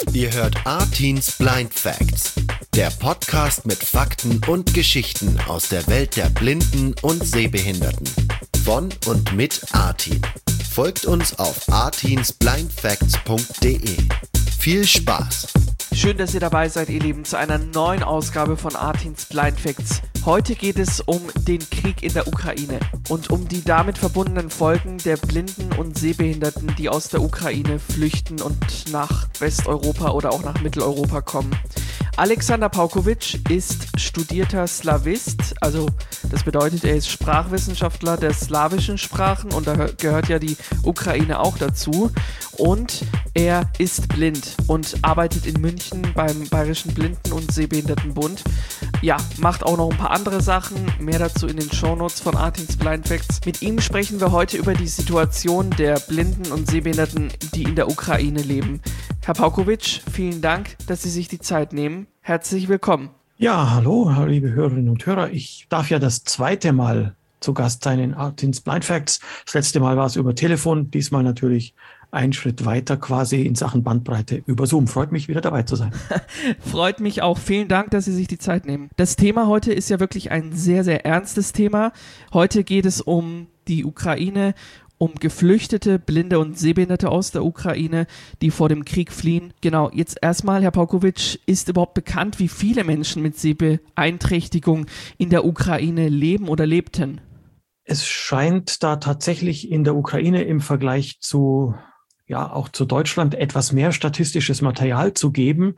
Ihr hört A-Teens Blind Facts, der Podcast mit Fakten und Geschichten aus der Welt der Blinden und Sehbehinderten. Von und mit A-Teen. Folgt uns auf ateensblindfacts.de. Viel Spaß! Schön, dass ihr dabei seid, ihr Lieben, zu einer neuen Ausgabe von A-Teens Blind Facts. Heute geht es um den Krieg in der Ukraine und um die damit verbundenen Folgen der Blinden und Sehbehinderten, die aus der Ukraine flüchten und nach Westeuropa oder auch nach Mitteleuropa kommen. Alexander Paukovic ist studierter Slawist, also das bedeutet, er ist Sprachwissenschaftler der slawischen Sprachen und da gehört ja die Ukraine auch dazu. Und er ist blind und arbeitet in München beim Bayerischen Blinden- und Sehbehindertenbund. Ja, macht auch noch ein paar andere Sachen, mehr dazu in den Shownotes von A-Teens Blind Facts. Mit ihm sprechen wir heute über die Situation der Blinden und Sehbehinderten, die in der Ukraine leben. Herr Paukovic, vielen Dank, dass Sie sich die Zeit nehmen. Herzlich willkommen. Ja, hallo, liebe Hörerinnen und Hörer. Ich darf ja das zweite Mal zu Gast sein in A-Teens Blind Facts. Das letzte Mal war es über Telefon, diesmal natürlich einen Schritt weiter quasi in Sachen Bandbreite über Zoom. Freut mich, wieder dabei zu sein. Freut mich auch. Vielen Dank, dass Sie sich die Zeit nehmen. Das Thema heute ist ja wirklich ein sehr, sehr ernstes Thema. Heute geht es um die Ukraine, um Geflüchtete, Blinde und Sehbehinderte aus der Ukraine, die vor dem Krieg fliehen. Genau, jetzt erstmal, Herr Paukovic, ist überhaupt bekannt, wie viele Menschen mit Sehbeeinträchtigung in der Ukraine leben oder lebten? Es scheint da tatsächlich in der Ukraine im Vergleich zu, ja, auch zu Deutschland etwas mehr statistisches Material zu geben,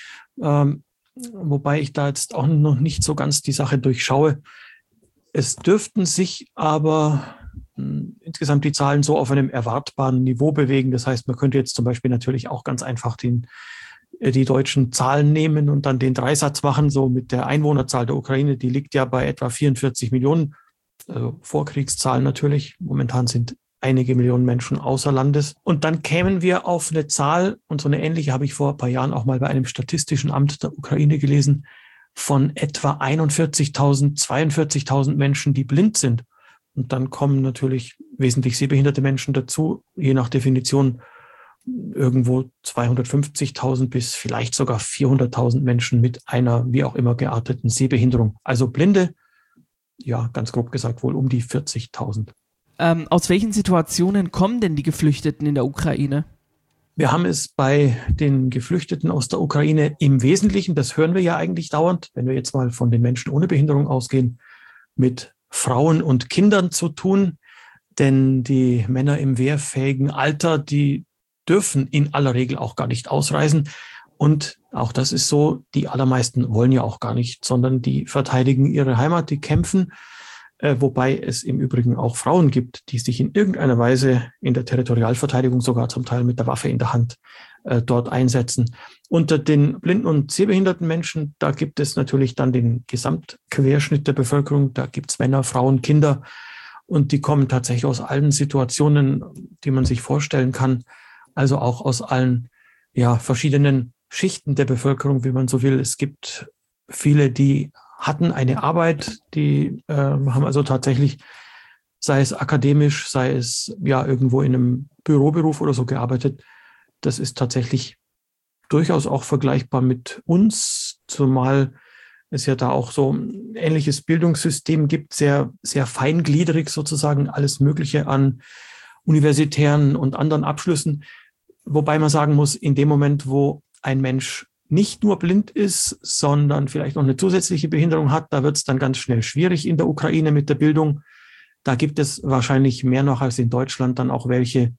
wobei ich da jetzt auch noch nicht so ganz die Sache durchschaue. Es dürften sich aber insgesamt die Zahlen so auf einem erwartbaren Niveau bewegen. Das heißt, man könnte jetzt zum Beispiel natürlich auch ganz einfach die deutschen Zahlen nehmen und dann den Dreisatz machen, so mit der Einwohnerzahl der Ukraine, die liegt ja bei etwa 44 Millionen, also Vorkriegszahlen natürlich. Momentan sind einige Millionen Menschen außer Landes. Und dann kämen wir auf eine Zahl, und so eine ähnliche habe ich vor ein paar Jahren auch mal bei einem statistischen Amt der Ukraine gelesen, von etwa 41.000, 42.000 Menschen, die blind sind. Und dann kommen natürlich wesentlich sehbehinderte Menschen dazu, je nach Definition irgendwo 250.000 bis vielleicht sogar 400.000 Menschen mit einer wie auch immer gearteten Sehbehinderung. Also Blinde, ja, ganz grob gesagt wohl um die 40.000. Aus welchen Situationen kommen denn die Geflüchteten in der Ukraine? Wir haben es bei den Geflüchteten aus der Ukraine im Wesentlichen, das hören wir ja eigentlich dauernd, wenn wir jetzt mal von den Menschen ohne Behinderung ausgehen, mit Frauen und Kindern zu tun, denn die Männer im wehrfähigen Alter, die dürfen in aller Regel auch gar nicht ausreisen. Und auch das ist so, die allermeisten wollen ja auch gar nicht, sondern die verteidigen ihre Heimat, die kämpfen, wobei es im Übrigen auch Frauen gibt, die sich in irgendeiner Weise in der Territorialverteidigung sogar zum Teil mit der Waffe in der Hand dort einsetzen. Unter den blinden und sehbehinderten Menschen, da gibt es natürlich dann den Gesamtquerschnitt der Bevölkerung. Da gibt es Männer, Frauen, Kinder und die kommen tatsächlich aus allen Situationen, die man sich vorstellen kann. Also auch aus allen verschiedenen Schichten der Bevölkerung, wie man so will. Es gibt viele, die hatten eine Arbeit, die haben also tatsächlich, sei es akademisch, sei es ja irgendwo in einem Büroberuf oder so gearbeitet. Das ist tatsächlich durchaus auch vergleichbar mit uns, zumal es ja da auch so ein ähnliches Bildungssystem gibt, sehr, sehr feingliedrig sozusagen, alles Mögliche an universitären und anderen Abschlüssen. Wobei man sagen muss, in dem Moment, wo ein Mensch nicht nur blind ist, sondern vielleicht noch eine zusätzliche Behinderung hat, da wird es dann ganz schnell schwierig in der Ukraine mit der Bildung. Da gibt es wahrscheinlich mehr noch als in Deutschland dann auch welche,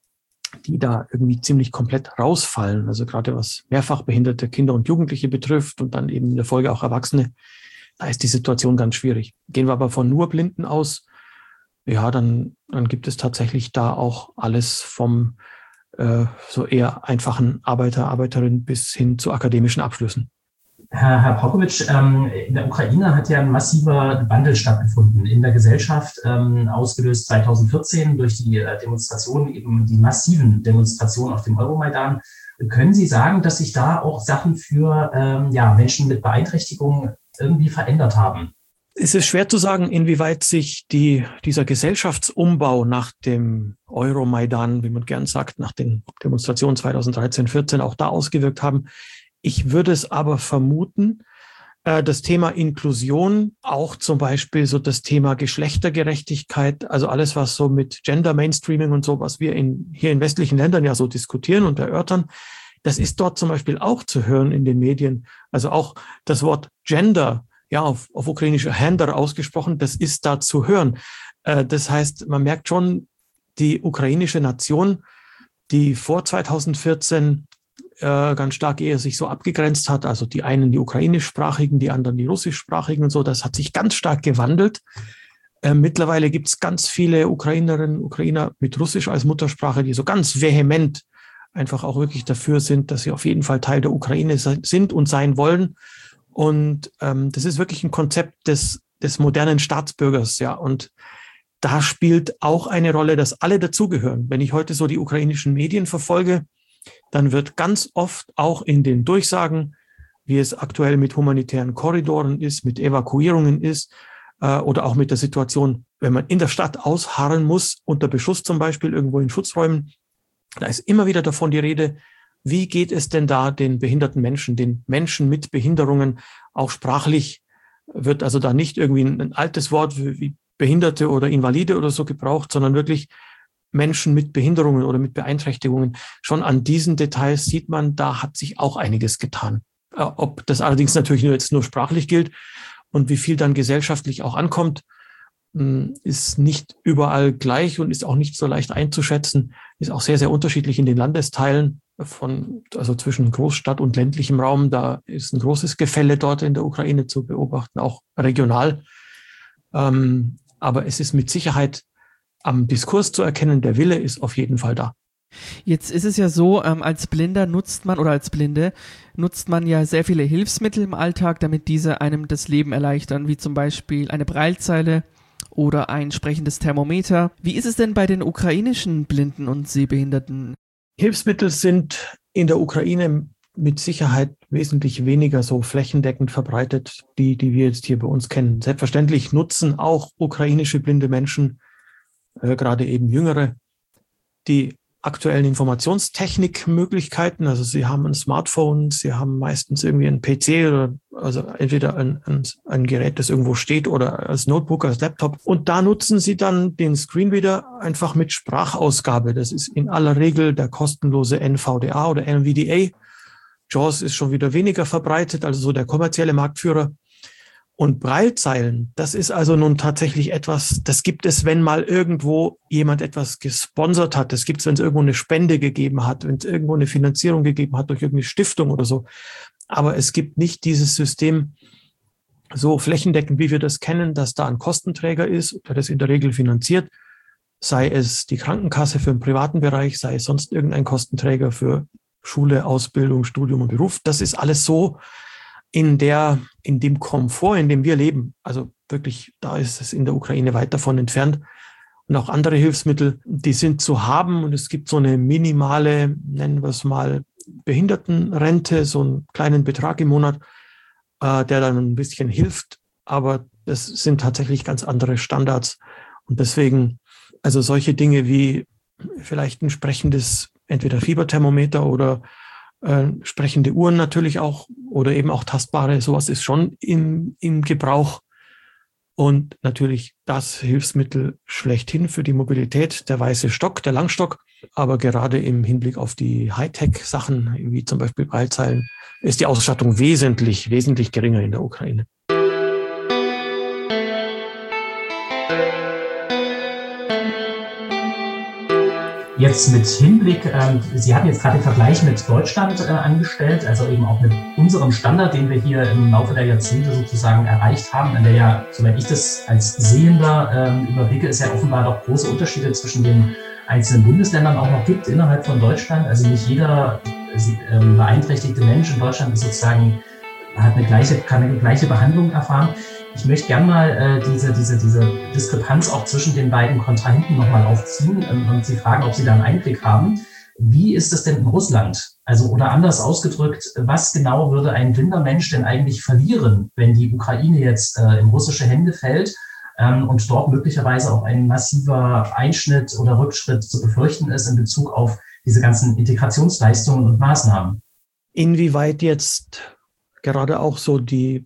die da irgendwie ziemlich komplett rausfallen. Also gerade was mehrfach behinderte Kinder und Jugendliche betrifft und dann eben in der Folge auch Erwachsene, da ist die Situation ganz schwierig. Gehen wir aber von nur Blinden aus, ja, dann gibt es tatsächlich da auch alles vom so eher einfachen Arbeiter, Arbeiterinnen bis hin zu akademischen Abschlüssen. Herr Paukovic, in der Ukraine hat ja ein massiver Wandel stattgefunden in der Gesellschaft, ausgelöst 2014 durch die Demonstrationen, eben die massiven Demonstrationen auf dem Euromaidan. Können Sie sagen, dass sich da auch Sachen für Menschen mit Beeinträchtigungen irgendwie verändert haben? Es ist schwer zu sagen, inwieweit sich dieser Gesellschaftsumbau nach dem Euromaidan, wie man gern sagt, nach den Demonstrationen 2013, 14 auch da ausgewirkt haben. Ich würde es aber vermuten, das Thema Inklusion, auch zum Beispiel so das Thema Geschlechtergerechtigkeit, also alles, was so mit Gender Mainstreaming und so, was wir hier in westlichen Ländern ja so diskutieren und erörtern, das ist dort zum Beispiel auch zu hören in den Medien. Also auch das Wort Gender, ja, auf ukrainisch Händer ausgesprochen, das ist da zu hören. Das heißt, man merkt schon, die ukrainische Nation, die vor 2014 ganz stark eher sich so abgegrenzt hat, also die einen die ukrainischsprachigen, die anderen die russischsprachigen und so, das hat sich ganz stark gewandelt. Mittlerweile gibt es ganz viele Ukrainerinnen und Ukrainer mit Russisch als Muttersprache, die so ganz vehement einfach auch wirklich dafür sind, dass sie auf jeden Fall Teil der Ukraine sind und sein wollen. Und das ist wirklich ein Konzept des modernen Staatsbürgers, ja. Und da spielt auch eine Rolle, dass alle dazugehören. Wenn ich heute so die ukrainischen Medien verfolge, dann wird ganz oft auch in den Durchsagen, wie es aktuell mit humanitären Korridoren ist, mit Evakuierungen ist oder auch mit der Situation, wenn man in der Stadt ausharren muss, unter Beschuss zum Beispiel, irgendwo in Schutzräumen, da ist immer wieder davon die Rede, wie geht es denn da den behinderten Menschen, den Menschen mit Behinderungen, auch sprachlich wird also da nicht irgendwie ein altes Wort wie Behinderte oder Invalide oder so gebraucht, sondern wirklich Menschen mit Behinderungen oder mit Beeinträchtigungen. Schon an diesen Details sieht man, da hat sich auch einiges getan. Ob das allerdings natürlich nur sprachlich gilt und wie viel dann gesellschaftlich auch ankommt, ist nicht überall gleich und ist auch nicht so leicht einzuschätzen, ist auch sehr, sehr unterschiedlich in den Landesteilen also zwischen Großstadt und ländlichem Raum. Da ist ein großes Gefälle dort in der Ukraine zu beobachten, auch regional. Aber es ist mit Sicherheit am Diskurs zu erkennen, der Wille ist auf jeden Fall da. Jetzt ist es ja so, als Blinde nutzt man ja sehr viele Hilfsmittel im Alltag, damit diese einem das Leben erleichtern, wie zum Beispiel eine Braillezeile oder ein sprechendes Thermometer. Wie ist es denn bei den ukrainischen Blinden und Sehbehinderten? Hilfsmittel sind in der Ukraine mit Sicherheit wesentlich weniger so flächendeckend verbreitet, die wir jetzt hier bei uns kennen. Selbstverständlich nutzen auch ukrainische blinde Menschen, gerade eben Jüngere, die aktuellen Informationstechnikmöglichkeiten. Also sie haben ein Smartphone, sie haben meistens irgendwie einen PC oder also entweder ein Gerät, das irgendwo steht oder als Notebook, als Laptop. Und da nutzen sie dann den Screenreader einfach mit Sprachausgabe. Das ist in aller Regel der kostenlose NVDA oder NVDA. JAWS ist schon wieder weniger verbreitet, also so der kommerzielle Marktführer. Und Braillezeilen, das ist also nun tatsächlich etwas, das gibt es, wenn mal irgendwo jemand etwas gesponsert hat. Das gibt es, wenn es irgendwo eine Spende gegeben hat, wenn es irgendwo eine Finanzierung gegeben hat durch irgendeine Stiftung oder so. Aber es gibt nicht dieses System so flächendeckend, wie wir das kennen, dass da ein Kostenträger ist, der das in der Regel finanziert, sei es die Krankenkasse für den privaten Bereich, sei es sonst irgendein Kostenträger für Schule, Ausbildung, Studium und Beruf. Das ist alles so in dem Komfort, in dem wir leben. Also wirklich, da ist es in der Ukraine weit davon entfernt. Und auch andere Hilfsmittel, die sind zu haben. Und es gibt so eine minimale, nennen wir es mal, Behindertenrente, so einen kleinen Betrag im Monat, der dann ein bisschen hilft. Aber das sind tatsächlich ganz andere Standards. Und deswegen, also solche Dinge wie vielleicht ein sprechendes, entweder Fieberthermometer oder sprechende Uhren natürlich auch oder eben auch tastbare, sowas ist schon im Gebrauch. Und natürlich das Hilfsmittel schlechthin für die Mobilität, der weiße Stock, der Langstock. Aber gerade im Hinblick auf die Hightech-Sachen, wie zum Beispiel Braillezeilen, ist die Ausstattung wesentlich geringer in der Ukraine. Jetzt mit Hinblick, Sie hatten jetzt gerade den Vergleich mit Deutschland angestellt, also eben auch mit unserem Standard, den wir hier im Laufe der Jahrzehnte sozusagen erreicht haben, in der ja, soweit ich das als Sehender überblicke, es ja offenbar doch große Unterschiede zwischen den einzelnen Bundesländern auch noch gibt innerhalb von Deutschland. Also nicht jeder beeinträchtigte Mensch in Deutschland ist sozusagen, kann eine gleiche Behandlung erfahren. Ich möchte gerne mal diese Diskrepanz auch zwischen den beiden Kontrahenten nochmal aufziehen und Sie fragen, ob Sie da einen Einblick haben. Wie ist es denn in Russland? Also oder anders ausgedrückt, was genau würde ein blinder Mensch denn eigentlich verlieren, wenn die Ukraine jetzt in russische Hände fällt und dort möglicherweise auch ein massiver Einschnitt oder Rückschritt zu befürchten ist in Bezug auf diese ganzen Integrationsleistungen und Maßnahmen? Inwieweit jetzt gerade auch so die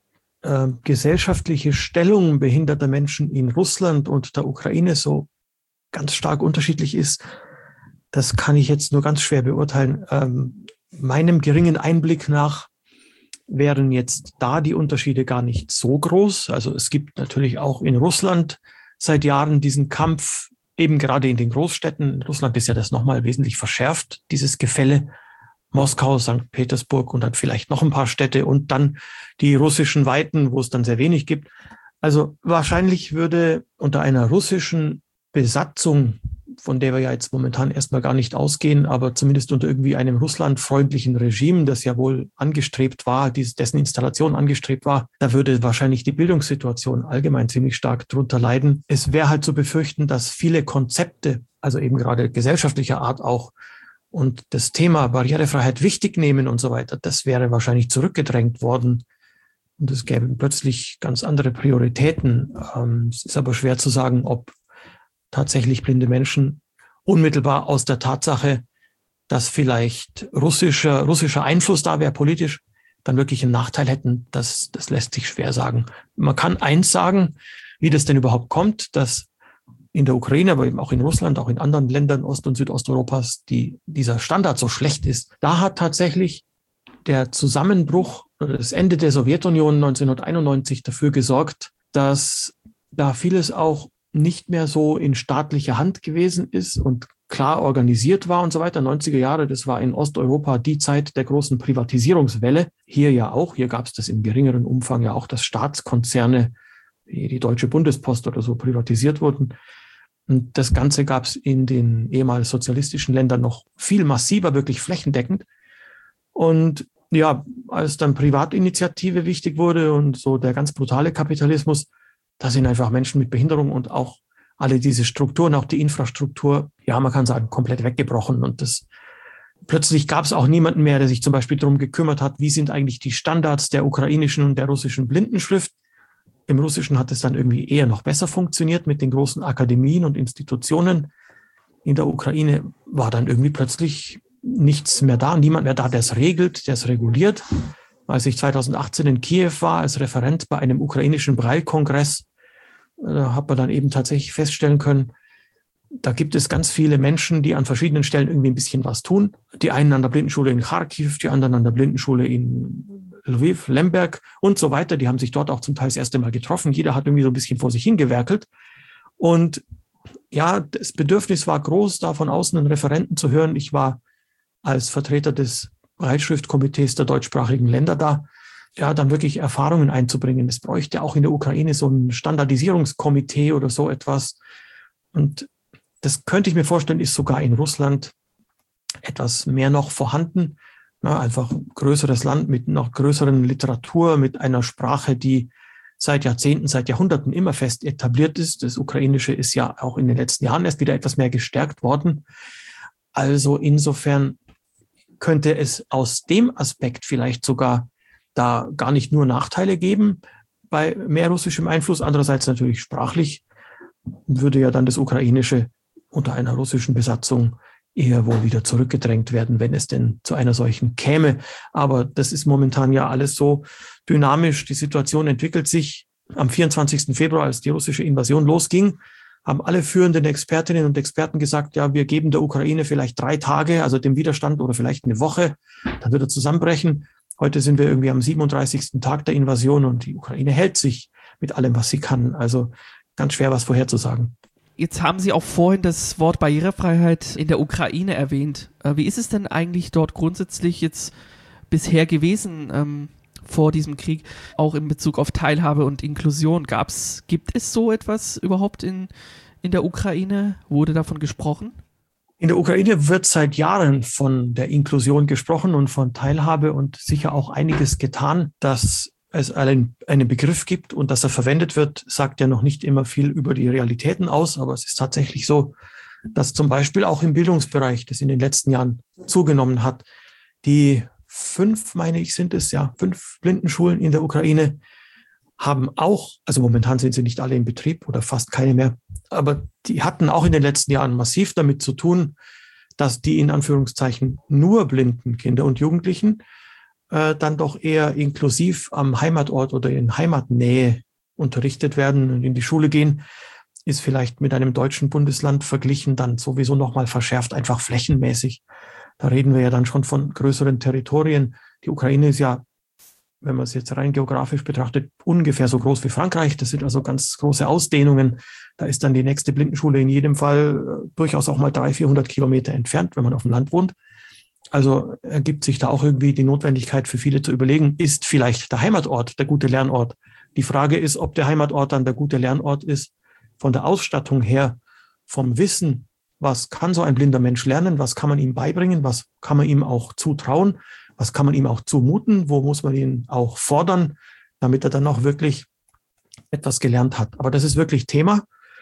gesellschaftliche Stellung behinderter Menschen in Russland und der Ukraine so ganz stark unterschiedlich ist, das kann ich jetzt nur ganz schwer beurteilen. Meinem geringen Einblick nach wären jetzt da die Unterschiede gar nicht so groß. Also es gibt natürlich auch in Russland seit Jahren diesen Kampf, eben gerade in den Großstädten. In Russland ist ja das nochmal wesentlich verschärft, dieses Gefälle. Moskau, St. Petersburg und dann vielleicht noch ein paar Städte und dann die russischen Weiten, wo es dann sehr wenig gibt. Also wahrscheinlich würde unter einer russischen Besatzung, von der wir ja jetzt momentan erstmal gar nicht ausgehen, aber zumindest unter irgendwie einem russlandfreundlichen Regime, das ja wohl angestrebt war, dessen Installation angestrebt war, da würde wahrscheinlich die Bildungssituation allgemein ziemlich stark drunter leiden. Es wäre halt zu befürchten, dass viele Konzepte, also eben gerade gesellschaftlicher Art auch, und das Thema Barrierefreiheit wichtig nehmen und so weiter, das wäre wahrscheinlich zurückgedrängt worden. Und es gäbe plötzlich ganz andere Prioritäten. Es ist aber schwer zu sagen, ob tatsächlich blinde Menschen unmittelbar aus der Tatsache, dass vielleicht russischer Einfluss da wäre, politisch, dann wirklich einen Nachteil hätten. Das lässt sich schwer sagen. Man kann eins sagen, wie das denn überhaupt kommt, dass in der Ukraine, aber eben auch in Russland, auch in anderen Ländern Ost- und Südosteuropas, dieser Standard so schlecht ist. Da hat tatsächlich der Zusammenbruch oder das Ende der Sowjetunion 1991 dafür gesorgt, dass da vieles auch nicht mehr so in staatlicher Hand gewesen ist und klar organisiert war und so weiter. 90er Jahre, das war in Osteuropa die Zeit der großen Privatisierungswelle. Hier ja auch, hier gab es das im geringeren Umfang ja auch, dass Staatskonzerne wie die Deutsche Bundespost oder so privatisiert wurden. Und das Ganze gab es in den ehemals sozialistischen Ländern noch viel massiver, wirklich flächendeckend. Und ja, als dann Privatinitiative wichtig wurde und so der ganz brutale Kapitalismus, da sind einfach Menschen mit Behinderung und auch alle diese Strukturen, auch die Infrastruktur, ja, man kann sagen, komplett weggebrochen. Und plötzlich gab es auch niemanden mehr, der sich zum Beispiel darum gekümmert hat, wie sind eigentlich die Standards der ukrainischen und der russischen Blindenschrift. Im Russischen hat es dann irgendwie eher noch besser funktioniert mit den großen Akademien und Institutionen. In der Ukraine war dann irgendwie plötzlich nichts mehr da, niemand mehr da, der es regelt, der es reguliert. Als ich 2018 in Kiew war, als Referent bei einem ukrainischen Braille-Kongress, da hat man dann eben tatsächlich feststellen können, da gibt es ganz viele Menschen, die an verschiedenen Stellen irgendwie ein bisschen was tun. Die einen an der Blindenschule in Kharkiv, die anderen an der Blindenschule in Lviv, Lemberg und so weiter. Die haben sich dort auch zum Teil das erste Mal getroffen. Jeder hat irgendwie so ein bisschen vor sich hingewerkelt. Und ja, das Bedürfnis war groß, da von außen einen Referenten zu hören. Ich war als Vertreter des Breitschriftkomitees der deutschsprachigen Länder da, ja, dann wirklich Erfahrungen einzubringen. Es bräuchte auch in der Ukraine so ein Standardisierungskomitee oder so etwas. Und das könnte ich mir vorstellen, ist sogar in Russland etwas mehr noch vorhanden. Ja, einfach größeres Land mit noch größeren Literatur, mit einer Sprache, die seit Jahrzehnten, seit Jahrhunderten immer fest etabliert ist. Das Ukrainische ist ja auch in den letzten Jahren erst wieder etwas mehr gestärkt worden. Also insofern könnte es aus dem Aspekt vielleicht sogar da gar nicht nur Nachteile geben bei mehr russischem Einfluss. Andererseits natürlich sprachlich würde ja dann das Ukrainische unter einer russischen Besatzung eher wohl wieder zurückgedrängt werden, wenn es denn zu einer solchen käme. Aber das ist momentan ja alles so dynamisch. Die Situation entwickelt sich. Am 24. Februar, als die russische Invasion losging, haben alle führenden Expertinnen und Experten gesagt, ja, wir geben der Ukraine vielleicht 3 Tage, also dem Widerstand oder vielleicht eine Woche, dann wird er zusammenbrechen. Heute sind wir irgendwie am 37. Tag der Invasion und die Ukraine hält sich mit allem, was sie kann. Also ganz schwer, was vorherzusagen. Jetzt haben Sie auch vorhin das Wort Barrierefreiheit in der Ukraine erwähnt. Wie ist es denn eigentlich dort grundsätzlich jetzt bisher gewesen vor diesem Krieg, auch in Bezug auf Teilhabe und Inklusion? Gibt es so etwas überhaupt in der Ukraine? Wurde davon gesprochen? In der Ukraine wird seit Jahren von der Inklusion gesprochen und von Teilhabe und sicher auch einiges getan, dass es einen Begriff gibt und dass er verwendet wird, sagt ja noch nicht immer viel über die Realitäten aus, aber es ist tatsächlich so, dass zum Beispiel auch im Bildungsbereich, das in den letzten Jahren zugenommen hat, Die 5 Blindenschulen in der Ukraine haben auch, also momentan sind sie nicht alle in Betrieb oder fast keine mehr, aber die hatten auch in den letzten Jahren massiv damit zu tun, dass die in Anführungszeichen nur blinden Kinder und Jugendlichen dann doch eher inklusiv am Heimatort oder in Heimatnähe unterrichtet werden und in die Schule gehen, ist vielleicht mit einem deutschen Bundesland verglichen dann sowieso nochmal verschärft, einfach flächenmäßig. Da reden wir ja dann schon von größeren Territorien. Die Ukraine ist ja, wenn man es jetzt rein geografisch betrachtet, ungefähr so groß wie Frankreich. Das sind also ganz große Ausdehnungen. Da ist dann die nächste Blindenschule in jedem Fall durchaus auch mal 300-400 Kilometer entfernt, wenn man auf dem Land wohnt. Also ergibt sich da auch irgendwie die Notwendigkeit für viele zu überlegen, ist vielleicht der Heimatort der gute Lernort? Die Frage ist, ob der Heimatort dann der gute Lernort ist, von der Ausstattung her, vom Wissen, was kann so ein blinder Mensch lernen, was kann man ihm beibringen, was kann man ihm auch zutrauen, was kann man ihm auch zumuten, wo muss man ihn auch fordern, damit er dann auch wirklich etwas gelernt hat. Aber das ist wirklich Thema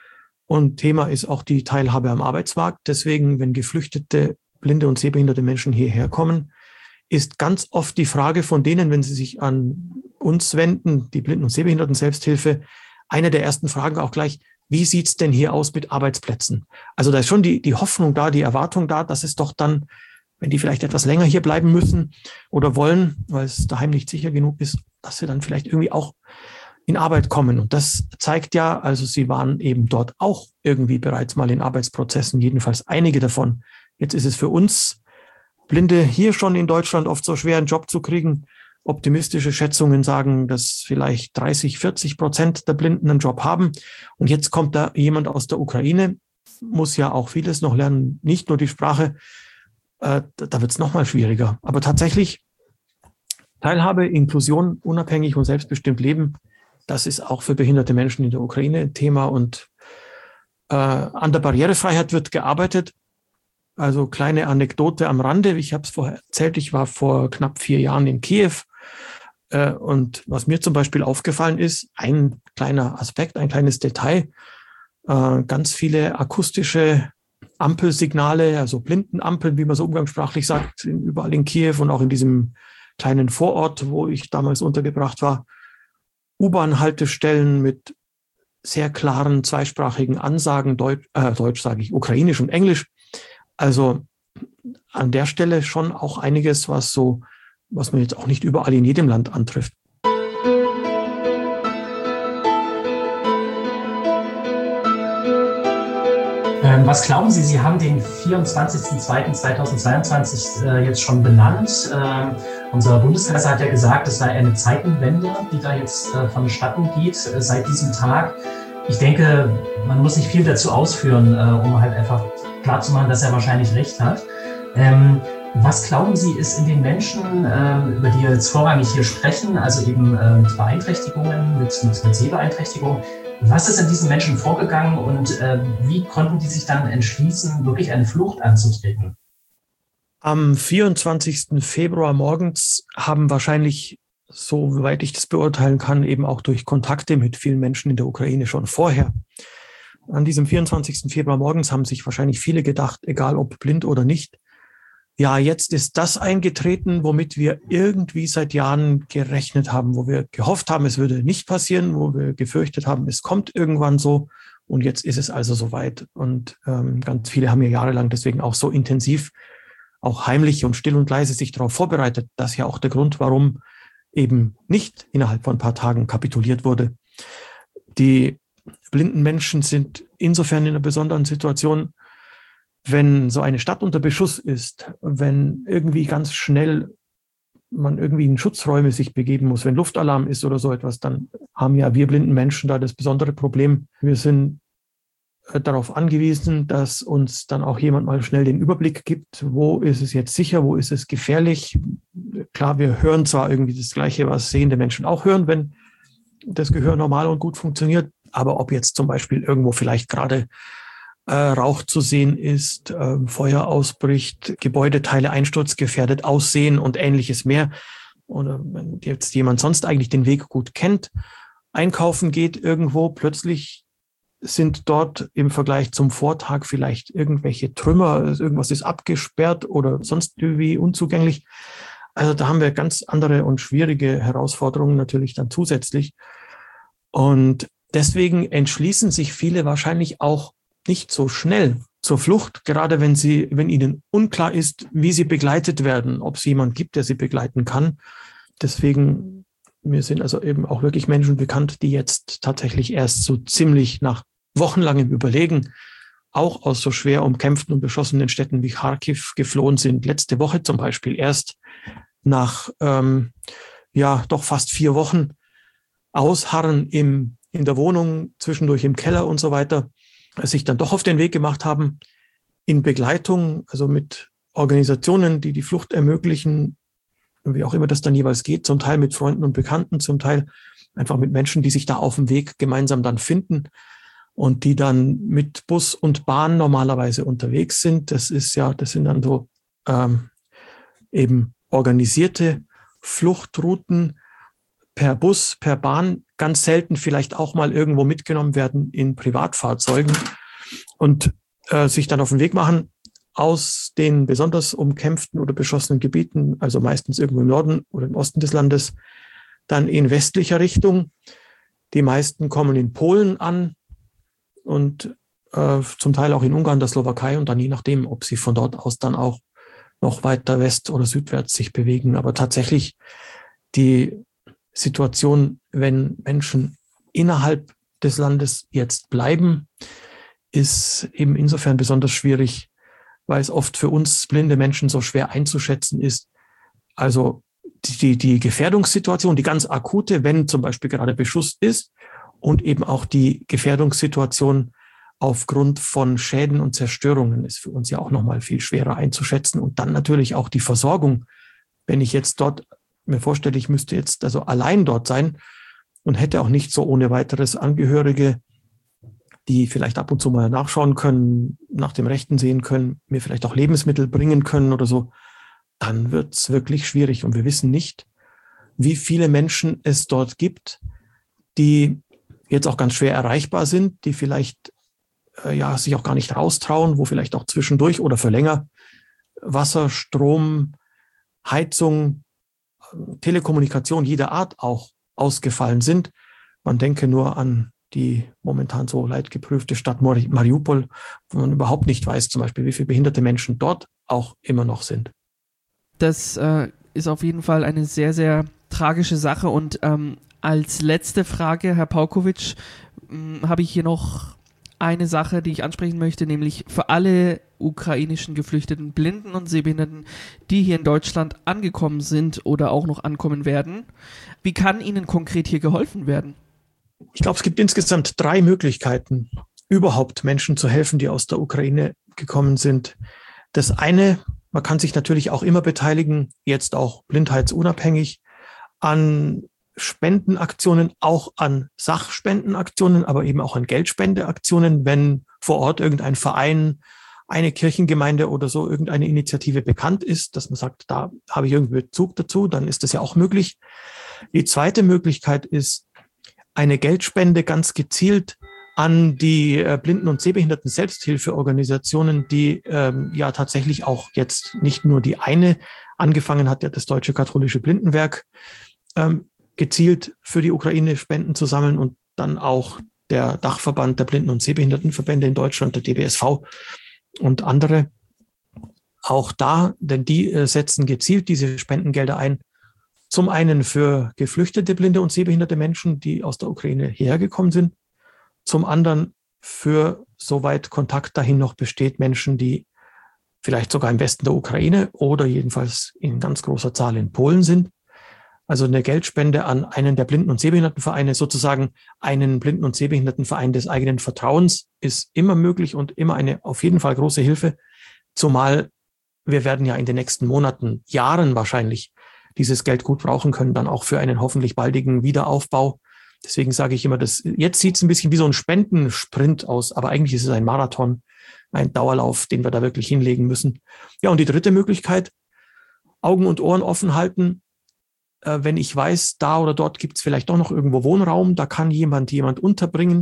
und Thema ist auch die Teilhabe am Arbeitsmarkt. Deswegen, wenn geflüchtete blinde und sehbehinderte Menschen hierher kommen, ist ganz oft die Frage von denen, wenn sie sich an uns wenden, die Blinden- und Sehbehinderten-Selbsthilfe, eine der ersten Fragen auch gleich, wie sieht's denn hier aus mit Arbeitsplätzen? Also da ist schon die Hoffnung da, die Erwartung da, dass es doch dann, wenn die vielleicht etwas länger hier bleiben müssen oder wollen, weil es daheim nicht sicher genug ist, dass sie dann vielleicht irgendwie auch in Arbeit kommen. Und das zeigt ja, also sie waren eben dort auch irgendwie bereits mal in Arbeitsprozessen, jedenfalls einige davon. Jetzt ist es für uns Blinde hier schon in Deutschland oft so schwer, einen Job zu kriegen. Optimistische Schätzungen sagen, dass vielleicht 30-40% der Blinden einen Job haben. Und jetzt kommt da jemand aus der Ukraine, muss ja auch vieles noch lernen, nicht nur die Sprache. Da wird es noch mal schwieriger. Aber tatsächlich Teilhabe, Inklusion, unabhängig und selbstbestimmt leben, das ist auch für behinderte Menschen in der Ukraine ein Thema. Und an der Barrierefreiheit wird gearbeitet. Also kleine Anekdote am Rande. Ich habe es vorher erzählt, ich war vor knapp 4 Jahren in Kiew. Und was mir zum Beispiel aufgefallen ist, ein kleiner Aspekt, ein kleines Detail, ganz viele akustische Ampelsignale, also Blindenampeln, wie man so umgangssprachlich sagt, überall in Kiew und auch in diesem kleinen Vorort, wo ich damals untergebracht war. U-Bahn-Haltestellen mit sehr klaren zweisprachigen Ansagen, Deutsch sage ich, Ukrainisch und Englisch. Also an der Stelle schon auch einiges, was man jetzt auch nicht überall in jedem Land antrifft. Was glauben Sie? Sie haben den 24.02.2022 jetzt schon benannt. Unser Bundeskanzler hat ja gesagt, es sei eine Zeitenwende, die da jetzt vonstatten geht seit diesem Tag. Ich denke, man muss nicht viel dazu ausführen, um halt einfach klarzumachen, dass er wahrscheinlich recht hat. Was glauben Sie, ist in den Menschen, über die wir jetzt vorrangig hier sprechen, also eben mit Beeinträchtigungen, mit Sehbeeinträchtigungen, was ist in diesen Menschen vorgegangen und wie konnten die sich dann entschließen, wirklich eine Flucht anzutreten? Am 24. Februar morgens haben wahrscheinlich, soweit ich das beurteilen kann, eben auch durch Kontakte mit vielen Menschen in der Ukraine schon vorher. An diesem 24. Februar morgens haben sich wahrscheinlich viele gedacht, egal ob blind oder nicht, ja, jetzt ist das eingetreten, womit wir irgendwie seit Jahren gerechnet haben, wo wir gehofft haben, es würde nicht passieren, wo wir gefürchtet haben, es kommt irgendwann so. Und jetzt ist es also soweit. Und ganz viele haben ja jahrelang deswegen auch so intensiv, auch heimlich und still und leise sich darauf vorbereitet. Das ist ja auch der Grund, warum eben nicht innerhalb von ein paar Tagen kapituliert wurde. Die blinden Menschen sind insofern in einer besonderen Situation, wenn so eine Stadt unter Beschuss ist, wenn irgendwie ganz schnell man irgendwie in Schutzräume sich begeben muss, wenn Luftalarm ist oder so etwas, dann haben ja wir blinden Menschen da das besondere Problem. Wir sind darauf angewiesen, dass uns dann auch jemand mal schnell den Überblick gibt, wo ist es jetzt sicher, wo ist es gefährlich. Klar, wir hören zwar irgendwie das Gleiche, was sehende Menschen auch hören, wenn das Gehör normal und gut funktioniert, aber ob jetzt zum Beispiel irgendwo vielleicht gerade Rauch zu sehen ist, Feuer ausbricht, Gebäudeteile einsturzgefährdet aussehen und ähnliches mehr. Oder wenn jetzt jemand sonst eigentlich den Weg gut kennt, einkaufen geht irgendwo, plötzlich sind dort im Vergleich zum Vortag vielleicht irgendwelche Trümmer, irgendwas ist abgesperrt oder sonst irgendwie unzugänglich. Also da haben wir ganz andere und schwierige Herausforderungen natürlich dann zusätzlich. Und deswegen entschließen sich viele wahrscheinlich auch nicht so schnell zur Flucht, gerade wenn ihnen unklar ist, wie sie begleitet werden, ob es jemand gibt, der sie begleiten kann. Deswegen, mir sind also eben auch wirklich Menschen bekannt, die jetzt tatsächlich erst so ziemlich nach wochenlangem Überlegen auch aus so schwer umkämpften und beschossenen Städten wie Kharkiv geflohen sind. Letzte Woche zum Beispiel erst nach doch fast 4 Wochen Ausharren in der Wohnung, zwischendurch im Keller und so weiter, sich dann doch auf den Weg gemacht haben, in Begleitung, also mit Organisationen, die die Flucht ermöglichen, wie auch immer das dann jeweils geht, zum Teil mit Freunden und Bekannten, zum Teil einfach mit Menschen, die sich da auf dem Weg gemeinsam dann finden und die dann mit Bus und Bahn normalerweise unterwegs sind. Das sind dann so eben organisierte Fluchtrouten per Bus, per Bahn, ganz selten vielleicht auch mal irgendwo mitgenommen werden in Privatfahrzeugen und sich dann auf den Weg machen aus den besonders umkämpften oder beschossenen Gebieten, also meistens irgendwo im Norden oder im Osten des Landes, dann in westlicher Richtung. Die meisten kommen in Polen an und zum Teil auch in Ungarn, der Slowakei und dann je nachdem, ob sie von dort aus dann auch noch weiter west- oder südwärts sich bewegen. Aber tatsächlich die Situation, wenn Menschen innerhalb des Landes jetzt bleiben, ist eben insofern besonders schwierig, weil es oft für uns blinde Menschen so schwer einzuschätzen ist. Also die Gefährdungssituation, die ganz akute, wenn zum Beispiel gerade Beschuss ist, und eben auch die Gefährdungssituation aufgrund von Schäden und Zerstörungen ist für uns ja auch nochmal viel schwerer einzuschätzen. Und dann natürlich auch die Versorgung. Wenn ich jetzt dort mir vorstelle, ich müsste jetzt also allein dort sein und hätte auch nicht so ohne weiteres Angehörige, die vielleicht ab und zu mal nachschauen können, nach dem Rechten sehen können, mir vielleicht auch Lebensmittel bringen können oder so, dann wird es wirklich schwierig. Und wir wissen nicht, wie viele Menschen es dort gibt, die jetzt auch ganz schwer erreichbar sind, die vielleicht sich auch gar nicht raustrauen, wo vielleicht auch zwischendurch oder für länger Wasser, Strom, Heizung, Telekommunikation jeder Art auch ausgefallen sind. Man denke nur an die momentan so leidgeprüfte Stadt Mariupol, wo man überhaupt nicht weiß, zum Beispiel, wie viele behinderte Menschen dort auch immer noch sind. Das ist auf jeden Fall eine sehr, sehr tragische Sache. Und als letzte Frage, Herr Paukowitsch, habe ich hier noch eine Sache, die ich ansprechen möchte, nämlich für alle ukrainischen geflüchteten Blinden und Sehbehinderten, die hier in Deutschland angekommen sind oder auch noch ankommen werden. Wie kann ihnen konkret hier geholfen werden? Ich glaube, es gibt insgesamt 3 Möglichkeiten, überhaupt Menschen zu helfen, die aus der Ukraine gekommen sind. Das eine, man kann sich natürlich auch immer beteiligen, jetzt auch blindheitsunabhängig, an Spendenaktionen, auch an Sachspendenaktionen, aber eben auch an Geldspendeaktionen, wenn vor Ort irgendein Verein, eine Kirchengemeinde oder so irgendeine Initiative bekannt ist, dass man sagt, da habe ich irgendwie Bezug dazu, dann ist das ja auch möglich. Die zweite Möglichkeit ist eine Geldspende ganz gezielt an die Blinden- und Sehbehinderten Selbsthilfeorganisationen, die tatsächlich auch jetzt nicht nur die eine, angefangen hat ja das Deutsche Katholische Blindenwerk, gezielt für die Ukraine Spenden zu sammeln und dann auch der Dachverband der Blinden- und Sehbehindertenverbände in Deutschland, der DBSV und andere. Auch da, denn die setzen gezielt diese Spendengelder ein. Zum einen für geflüchtete blinde und sehbehinderte Menschen, die aus der Ukraine hergekommen sind. Zum anderen für, soweit Kontakt dahin noch besteht, Menschen, die vielleicht sogar im Westen der Ukraine oder jedenfalls in ganz großer Zahl in Polen sind. Also eine Geldspende an einen der Blinden- und Sehbehindertenvereine, sozusagen einen Blinden- und Sehbehindertenverein des eigenen Vertrauens, ist immer möglich und immer eine auf jeden Fall große Hilfe. Zumal wir werden ja in den nächsten Monaten, Jahren wahrscheinlich dieses Geld gut brauchen können, dann auch für einen hoffentlich baldigen Wiederaufbau. Deswegen sage ich immer, jetzt sieht es ein bisschen wie so ein Spendensprint aus, aber eigentlich ist es ein Marathon, ein Dauerlauf, den wir da wirklich hinlegen müssen. Ja, und die dritte Möglichkeit, Augen und Ohren offen halten. Wenn ich weiß, da oder dort gibt es vielleicht doch noch irgendwo Wohnraum, da kann jemand unterbringen,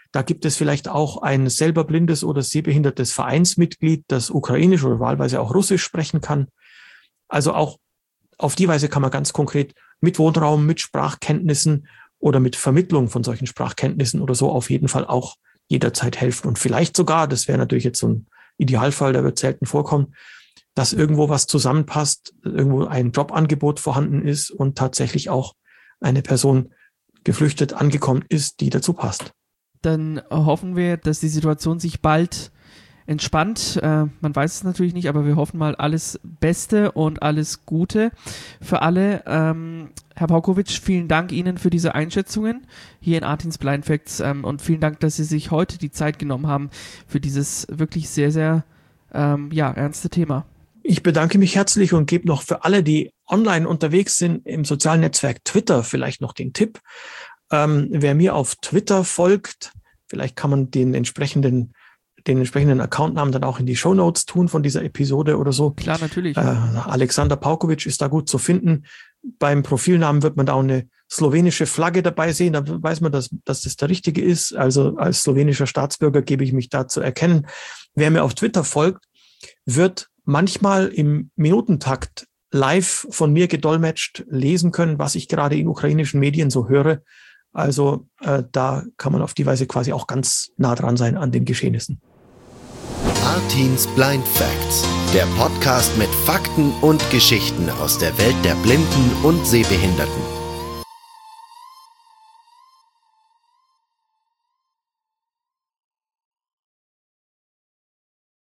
Da gibt es vielleicht auch ein selber blindes oder sehbehindertes Vereinsmitglied, das ukrainisch oder wahlweise auch russisch sprechen kann. Also auch auf die Weise kann man ganz konkret mit Wohnraum, mit Sprachkenntnissen oder mit Vermittlung von solchen Sprachkenntnissen oder so auf jeden Fall auch jederzeit helfen. Und vielleicht sogar, das wäre natürlich jetzt so ein Idealfall, der wird selten vorkommen, dass irgendwo was zusammenpasst, irgendwo ein Jobangebot vorhanden ist und tatsächlich auch eine Person geflüchtet angekommen ist, die dazu passt. Dann hoffen wir, dass die Situation sich bald entspannt. Man weiß es natürlich nicht, aber wir hoffen mal alles Beste und alles Gute für alle. Herr Paukowitsch, vielen Dank Ihnen für diese Einschätzungen hier in Artins Blind Facts und vielen Dank, dass Sie sich heute die Zeit genommen haben für dieses wirklich sehr, sehr ernste Thema. Ich bedanke mich herzlich und gebe noch für alle, die online unterwegs sind, im sozialen Netzwerk Twitter vielleicht noch den Tipp. Wer mir auf Twitter folgt, vielleicht kann man den entsprechenden Accountnamen dann auch in die Shownotes tun von dieser Episode oder so. Klar, natürlich. Alexander Paukowitsch ist da gut zu finden. Beim Profilnamen wird man da auch eine slowenische Flagge dabei sehen. Da weiß man, dass das der richtige ist. Also als slowenischer Staatsbürger gebe ich mich da zu erkennen. Wer mir auf Twitter folgt, wird manchmal im Minutentakt live von mir gedolmetscht lesen können, was ich gerade in ukrainischen Medien so höre. Also da kann man auf die Weise quasi auch ganz nah dran sein an den Geschehnissen. Artins Blind Facts, der Podcast mit Fakten und Geschichten aus der Welt der Blinden und Sehbehinderten.